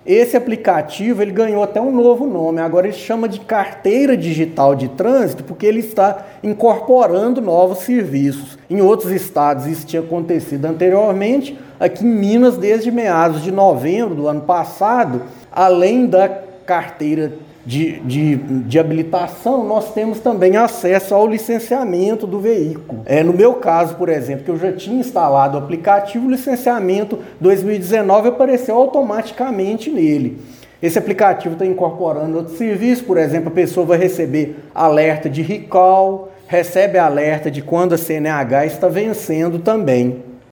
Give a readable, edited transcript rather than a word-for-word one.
Esse aplicativo ele ganhou até um novo nome, agora ele chama de Carteira Digital de Trânsito, porque ele está incorporando novos serviços. Em outros estados isso tinha acontecido anteriormente, aqui em Minas desde meados de novembro do ano passado, além da carteira de habilitação, nós temos também acesso ao licenciamento do veículo. No meu caso, por exemplo, que eu já tinha instalado o aplicativo, o licenciamento 2019 apareceu automaticamente nele. Esse aplicativo está incorporando outros serviços, por exemplo, a pessoa vai receber alerta de recall, recebe alerta de quando a CNH está vencendo também.